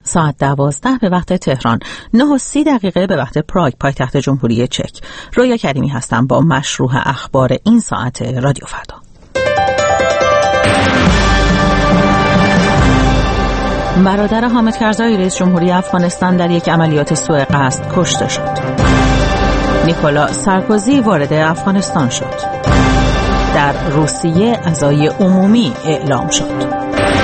ساعت 12 به وقت تهران، 9:30 به وقت پراگ پایتخت جمهوری چک. رویا کریمی هستم با مشروع اخبار این ساعت رادیو فردا. برادر حامد کرزای رئیس جمهوری افغانستان در یک عملیات سوء قصد کشته شد. نیکولا سارکوزی وارد افغانستان شد. در روسیه عزای عمومی اعلام شد.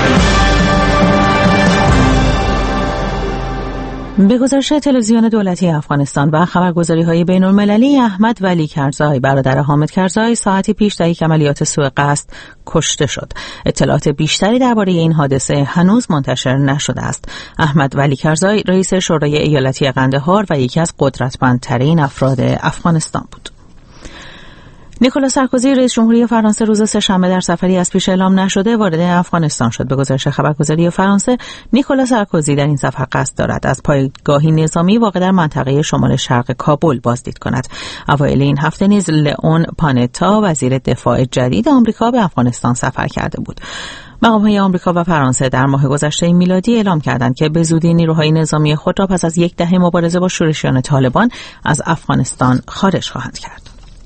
به گزارش تلویزیون دولتی افغانستان و خبرگزاری‌های بین‌المللی، احمد ولی کرزای برادر حامد کرزای ساعتی پیش در یک عملیات سوء قصد کشته شد. اطلاعات بیشتری درباره این حادثه هنوز منتشر نشده است. احمد ولی کرزای رئیس شورای ایالتی قندهار و یکی از قدرتمندترین افراد افغانستان بود. نیکولا سارکوزی رئیس جمهوری فرانسه روز سه‌شنبه در سفری از پیش اعلام نشده وارد افغانستان شد. به گزارش خبرگزاری فرانسه، نیکولا سارکوزی در این سفر قصد دارد از پایگاهی نظامی واقع در منطقه شمال شرق کابل بازدید کند. اوایل این هفته نیز لئون پانتا وزیر دفاع جدید آمریکا به افغانستان سفر کرده بود. مقام‌های آمریکا و فرانسه در ماه گذشته میلادی اعلام کردند که به زودی نیروهای نظامی خود را پس از یک دهه مبارزه با شورشیان طالبان از افغانستان خارج خواهند کرد.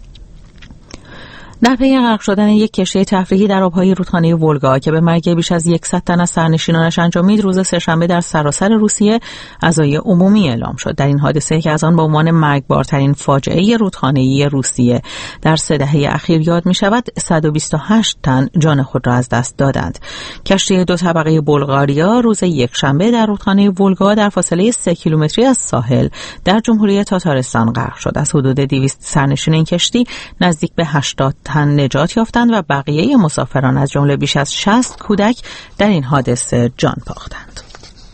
در پی غرق شدن یک کشتی تفریحی در آبهای رودخانه ولگا که به مرگ بیش از 100 تن از سرنشینانش انجامید، روز سه‌شنبه در سراسر روسیه عزای عمومی اعلام شد. در این حادثه که از آن به عنوان مرگبارترین فاجعه رودخانه‌ای روسیه در 3 دهه اخیر یاد می‌شود، 128 تن جان خود را از دست دادند. کشتی 2 طبقه بلغاریا روز یکشنبه در رودخانه ولگا در فاصله 3 کیلومتری از ساحل در جمهوری تاتارستان غرق شد. از حدود 200 سرنشین این کشتی نزدیک به 80 تن نجات یافتند و بقیه مسافران از جمله بیش از 60 کودک در این حادثه جان باختند.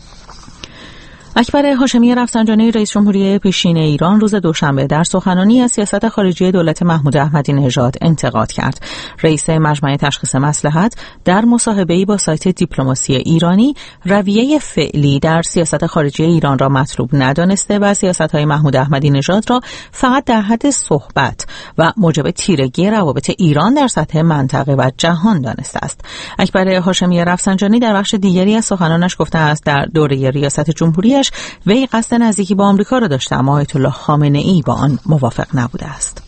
اکبر هاشمی رفسنجانی رئیس جمهوری پیشین ایران روز دوشنبه در سخنرانی از سیاست خارجی دولت محمود احمدی نژاد انتقاد کرد. رئیس مجمع تشخیص مصلحت در مصاحبه‌ای با سایت دیپلماسی ایرانی رویه فعلی در سیاست خارجی ایران را مطلوب ندانسته و سیاست‌های محمود احمدی نژاد را فقط در حد صحبت و موجب تیرگی روابط ایران در سطح منطقه و جهان دانسته است. اکبر هاشمی رفسنجانی در بخش دیگری از سخنانش گفته است در دوره ریاست جمهوریش وی قصد نزدیکی با آمریکا را داشته، اما آیت الله خامنه‌ای با آن موافق نبوده است.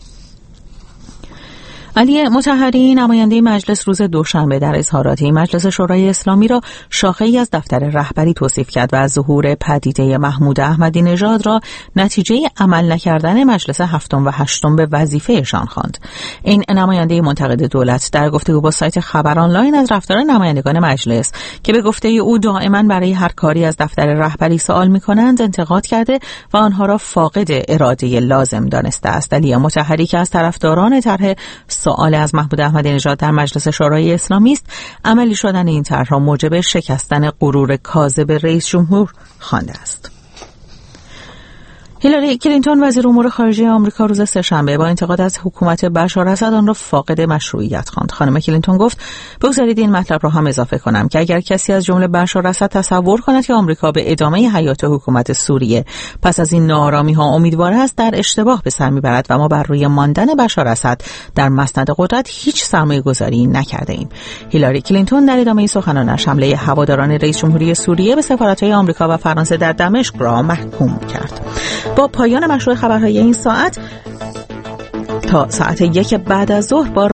علی مطهری نماینده مجلس روز دوشنبه در اظهاراتی مجلس شورای اسلامی را شاخه‌ای از دفتر رهبری توصیف کرد و از ظهور پدیده محمود احمدی نژاد را نتیجه عمل نکردن مجلس 7 و 8 به وظیفه‌شان خواند. این نماینده منتقد دولت در گفتگو با سایت خبر آنلاین از رفتار نمایندگان مجلس که به گفته او دائما برای هر کاری از دفتر رهبری سوال می‌کنند انتقاد کرده و آنها را فاقد اراده لازم دانسته است. علی مطهری که از طرفداران طرح سوال از محمود احمدی نژاد در مجلس شورای اسلامی است، عملی شدن این طرح را موجب شکستن غرور کاذب رئیس جمهور خوانده است. هیلاری کلینتون وزیر امور خارجه آمریکا روز سه‌شنبه با انتقاد از حکومت بشار اسد آن را فاقد مشروعیت خواند. خانم کلینتون گفت: بگذارید این مطلب را هم اضافه کنم که اگر کسی از جمله بشار اسد تصور کند که آمریکا به ادامه حیات حکومت سوریه پس از این ناآرامی‌ها امیدوار است، در اشتباه به سر میبرد و ما بر روی ماندن بشار اسد در مسند قدرت هیچ سرمایه‌گذاری نکرده ایم. هیلاری کلینتون در ادامه سخنانش حمله هواداران رئیس جمهوری سوریه به سفارت‌های آمریکا و فرانسه در دمشق را محکوم کرد. با پایان مشروع خبرهای این ساعت تا ساعت 1 بعد از ظهر با